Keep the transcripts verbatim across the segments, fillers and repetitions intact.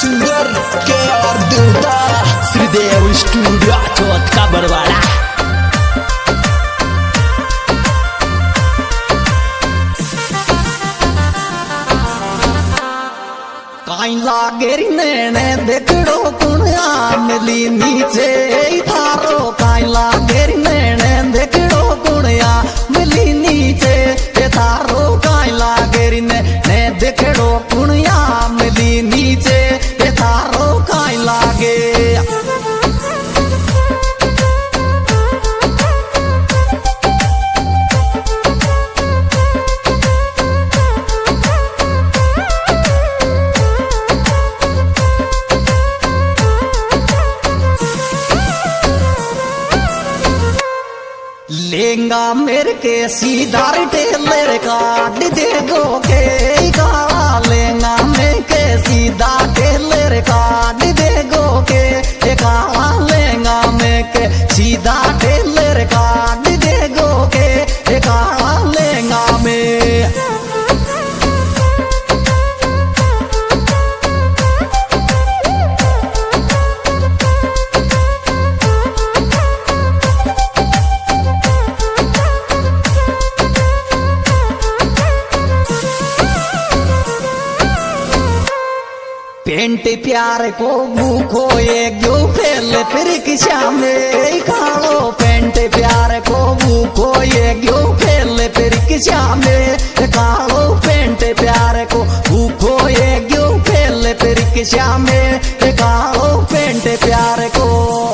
Singer के और देवता श्रीदेव स्टूडियो चौथ का बरवाड़ा। काई लागे नैने देखड़ो कुणिया मिली नीचे थारो। काई लागे नैने देखड़ो कुणिया मिली नीचे थारो। काई लागे नैने देखड़ो कुणिया मिली नीचे थारो। काई लागे लेंगा मेरे के सीधा टेलर काट देगो के काला। लेंगा मेरे के सीधा टेलर काट देगो के काला। लेंगा मेरे के सीधा टेलर काट देगो के काला। लेंगा में पेंट प्यार को भूखो ये क्यों फैल फिर किसा में खाओ। पेंट प्यार को भूखो ये क्यों फैल फिर किसा में खाओ। पेंट प्यार को भूखो ये क्यों फैल फिर किसा में खाओ। पेंट प्यार को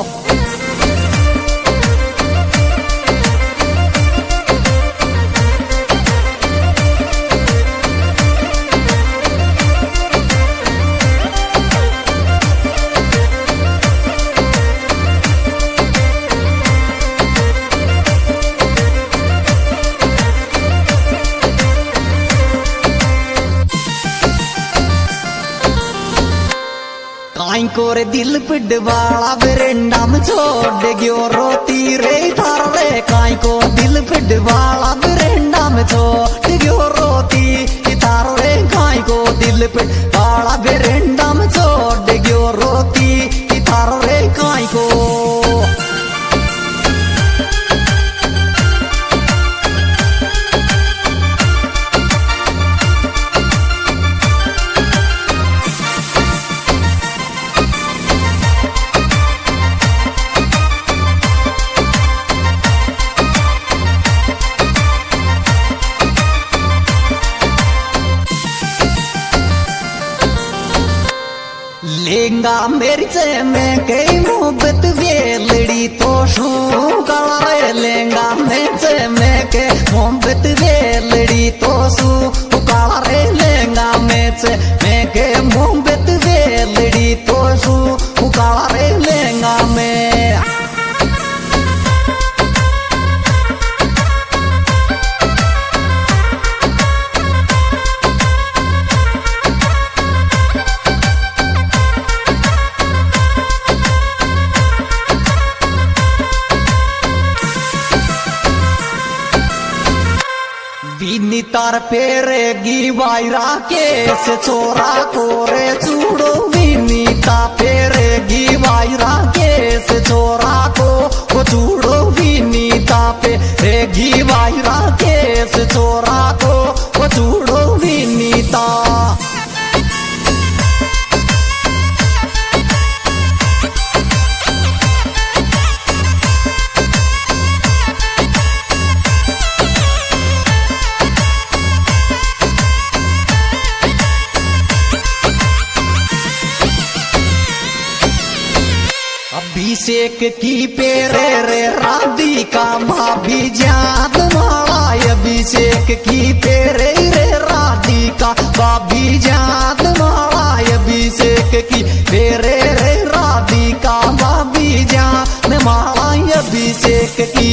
काई को रे दिल पिडवाला बेरेंडा में छोड़ गयो रोती रे थारे। काई को दिल पिडवाला बेरेंडा में छोड़ गयो रोती थारे। काई को दिल पिडवाला बेरेंडा में छोड़ गयो रोती थारे। काई को लेंगा मेरी से मैं कई मोहब्बत वेलड़ी तो शू काला रे। लेंगा मेरे से मैं के मोहब्बत वेलड़ी तो शू काला रे। लेंगा मेरे से मैं के मोहब्बत वेलड़ी तो शू काला रे। लेंगा में तार पेरेगी वायरा केस चोरा कोरे चूड़ो। विनीता पेरेगी वायरा केस चोरा को वो चूड़ो। विनीता पेरेगी वायरा केस चोरा को वो चूड़ो। विनीता अभिषेक की पेरे रे राधिका भाभी जात माला। अभिषेक की पेरे रे राधिका भाभी जात माला। अभिषेक की पेरे रे राधिका भाभी जात माला। अभिषेक की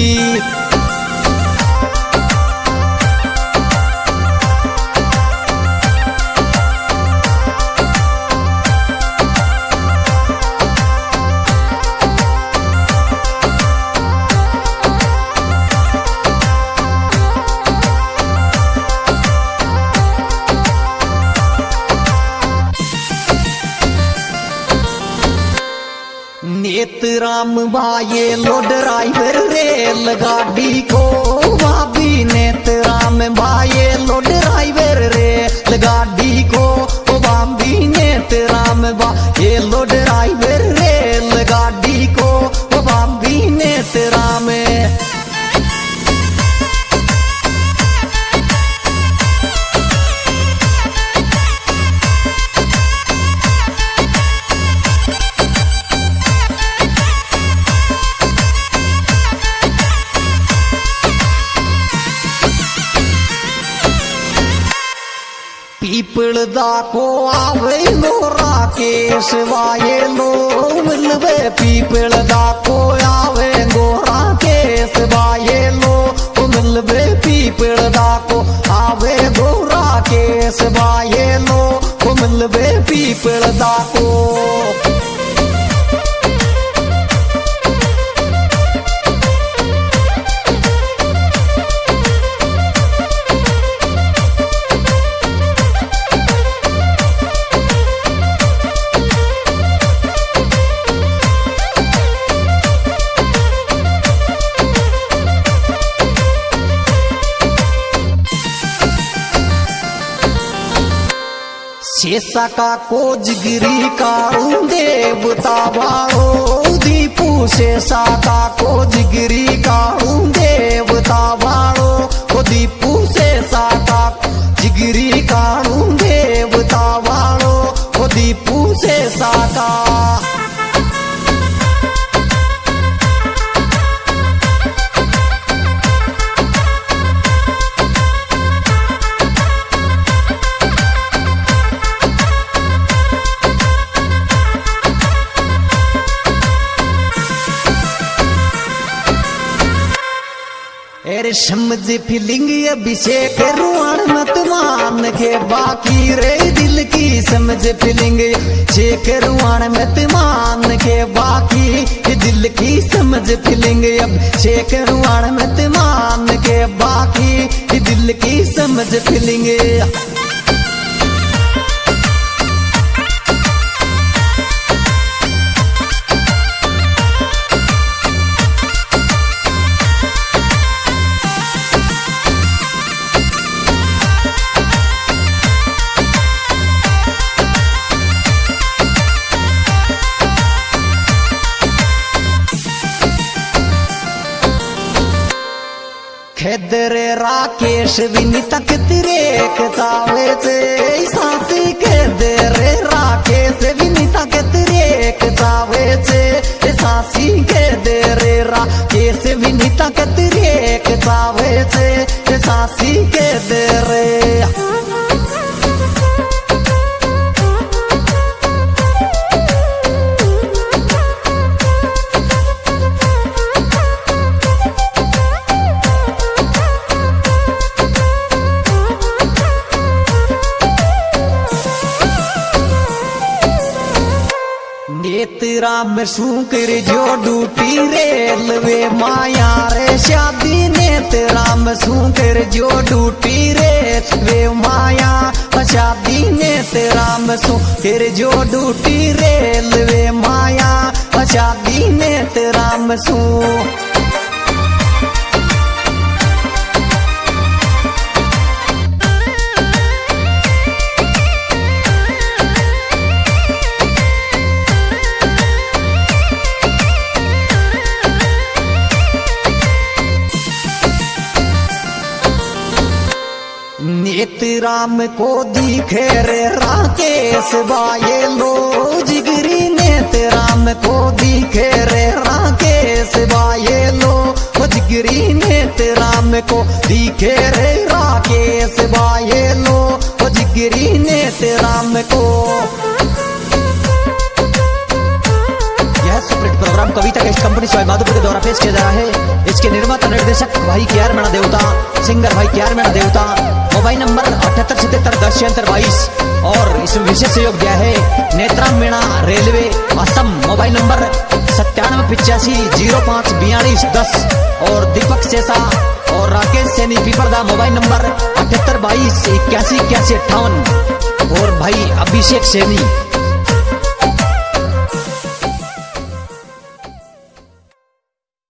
नेतराम भाई लो ड्राइवर रेल गाड़ी को भाभी नेतराम भाई लो ड्राइवर रेल गाड़ी को भाभी नेतराम भाई लो ड्राइवर रेल गाड़ी को भाभी नेतराम। पीपलदा को आवे गोरा केस वाये लो मिलवे पीपलदा को आवे गोरा केस वाये लो मिलवे पीपलदा को आवे गोरा केस वाये लो मिलवे पीपलदा को। शेषा का कोजगिरी का देवता वालो दीपू शेषा का कोजगिरी का देवता वालो ओ दीपू शेषा का जिगरी का देवता वालो ओ दीपू शेषा का। अरे समझ फीलिंग अभिषेक रुआन मत मान के बाकी रे दिल की समझ फीलिंग शेख रुआन मत मान के बाकी दिल की समझ फीलिंग अब शेख रुआन मत मान के बाकी दिल की समझ फीलिंग। खेदरे राकेश विनीता तेरे कतावे से सांसी खेदरे राकेश विनीता तेरे कतावे से सांसी खेदरे राकेश विनीता तेरे कतावे से सांसी खेदरे। नेतराम सूकर जो डूटी रेलवे माया रे शादी नेतराम सूकर जो डूटी रेलवे माया शादी नेतराम सूकर जो डूटी रेलवे माया शादी नेतराम सू। नेतराम को दिखे रे राकेश बाये लो जिगरी नेतराम को दिखे रे राकेश बाये लो जिगरी नेतराम को दिखे रे राकेश बाये लो जिगरी नेतराम को। यह superhit program Kavita cassette company Sawai Madhopur के द्वारा पेश किया जा रहा है। इसके निर्माता निर्देशक भाई के आर मीणा देवता, सिंगर भाई के आर मीणा देवता। मोबाइल नंबर अठहत्तर सतहत्तर दस छिहत्तर बाईस और इसमें विशेष सहयोग दिया है Netram Meena railway Assam. Mobile number सत्तानवे पिचासी जीरो पाँच बयालीस दस और दीपक शेषा और राकेश सैनी पीपरदा। मोबाइल नंबर अठहत्तर बाईस इक्यासी इक्यासी अट्ठावन और भाई अभिषेक सैनी।